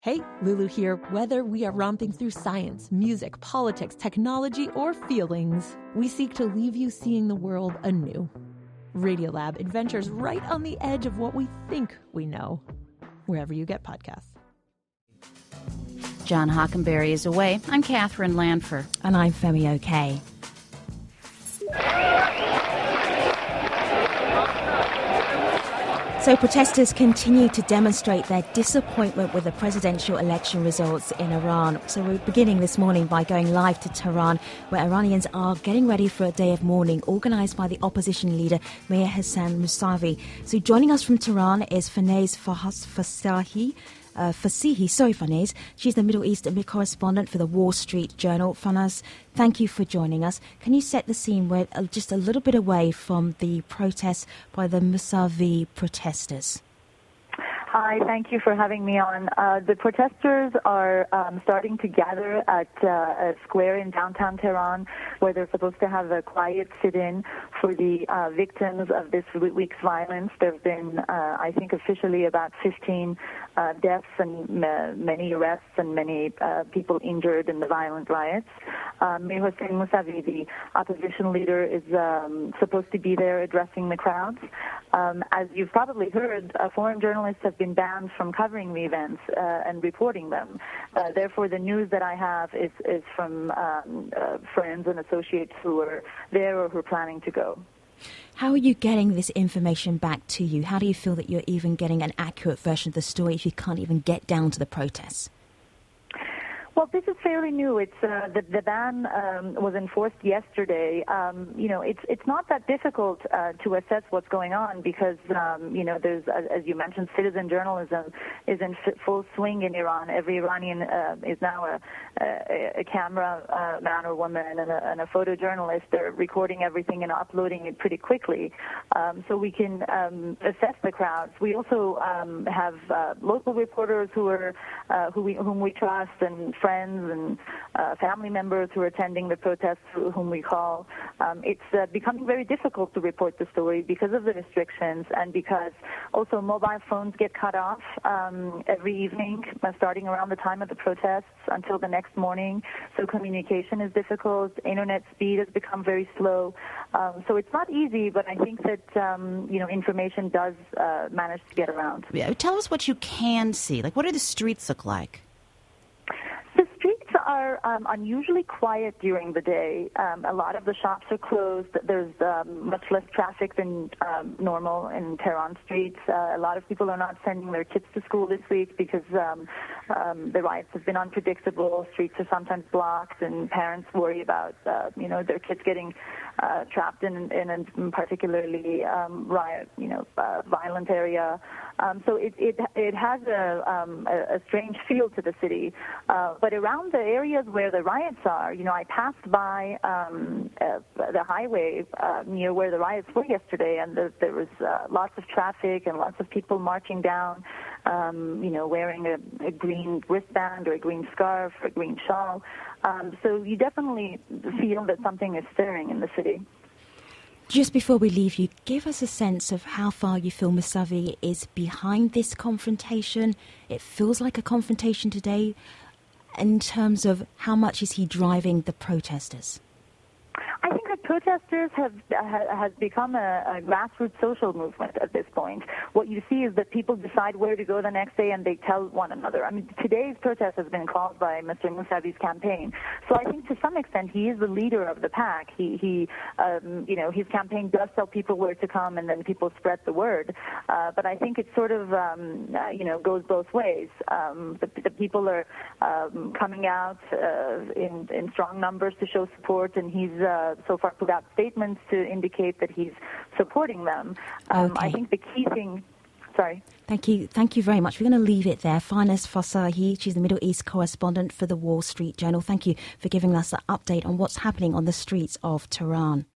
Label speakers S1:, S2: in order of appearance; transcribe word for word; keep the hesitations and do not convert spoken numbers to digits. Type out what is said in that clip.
S1: Hey, Lulu here. Whether we are romping through science, music, politics, technology, or feelings, we seek to leave you seeing the world anew. Radiolab adventures right on the edge of what we think we know, wherever you get podcasts.
S2: John Hockenberry is away. I'm Catherine Lanfer.
S3: And I'm Femi O'Kay. So protesters continue to demonstrate their disappointment with the presidential election results in Iran. So we're beginning this morning by going live to Tehran, where Iranians are getting ready for a day of mourning organised by the opposition leader Mir Hassan Mousavi. So joining us from Tehran is Farnaz Fasahi. Uh, Fasihi, sorry Farnaz, she's the Middle East correspondent for the Wall Street Journal. Farnaz, thank you for joining us. Can you set the scene? We're uh, just a little bit away from the protests by the Mousavi protesters.
S4: Hi, thank you for having me on. Uh, the protesters are um, starting to gather at uh, a square in downtown Tehran where they're supposed to have a quiet sit-in for the uh, victims of this week's violence. There have been, uh, I think, officially about fifteen uh, deaths and m- many arrests and many uh, people injured in the violent riots. Um, Mir Hossein Mousavi, the opposition leader, is um, supposed to be there addressing the crowds. Um, as you've probably heard, uh, foreign journalists have been banned from covering the events uh, and reporting them. Uh, therefore, the news that I have is, is from um, uh, friends and associates who are there or who are planning to go.
S3: How are you getting this information back to you? How do you feel that you're even getting an accurate version of the story if you can't even get down to the protests?
S4: Well, this is fairly new. It's uh, the, the ban um, was enforced yesterday. Um, you know, it's it's not that difficult uh, to assess what's going on because um, you know, there's as you mentioned, citizen journalism is in f- full swing in Iran. Every Iranian uh, is now a, a, a camera uh, man or woman and a, and a photojournalist. They're recording everything and uploading it pretty quickly, um, so we can um, assess the crowds. We also um, have uh, local reporters who are uh, who we whom we trust and friends and uh, family members who are attending the protests, whom we call. Um, it's uh, becoming very difficult to report the story because of the restrictions and because also mobile phones get cut off um, every evening, uh, starting around the time of the protests until the next morning. So communication is difficult. Internet speed has become very slow. Um, so it's not easy, but I think that um, you know, information does uh, manage to get around.
S2: Yeah, tell us what you can see. Like, what do the streets look like?
S4: The streets are um, unusually quiet during the day. Um, a lot of the shops are closed. There's um, much less traffic than um, normal in Tehran streets. Uh, a lot of people are not sending their kids to school this week because um, um, the riots have been unpredictable. Streets are sometimes blocked, and parents worry about uh, you know, their kids getting uh, trapped in, in a particularly um, riot, you know, uh, violent area. Um, so it, it it has a, um, a, a strange feel to the city. Uh, but around the areas where the riots are, you know, I passed by um, uh, the highway uh, near where the riots were yesterday, and the, there was uh, lots of traffic and lots of people marching down, um, you know, wearing a, a green wristband or a green scarf or a green shawl. Um, so you definitely feel that something is stirring in the city.
S3: Just before we leave you, give us a sense of how far you feel Mousavi is behind this confrontation. It feels like a confrontation today. In terms of how much is he driving the protesters?
S4: I think that protesters have uh, has become a, a grassroots social movement at this point. What you see is that people decide where to go the next day and they tell one another. I mean, today's protest has been called by Mister Mousavi's campaign. So I think to some extent he is the leader of the pack. He, he um, you know, his campaign does tell people where to come and then people spread the word. Uh, but I think it sort of, um, uh, you know, goes both ways. Um, the, the people are um, coming out uh, in, in strong numbers to show support, and he's uh, so far put out statements to indicate that he's supporting them. Um,
S3: okay.
S4: I think the key thing... Sorry.
S3: Thank you. Thank you very much. We're going to leave it there. Farnaz Fasahi, she's the Middle East correspondent for the Wall Street Journal. Thank you for giving us an update on what's happening on the streets of Tehran.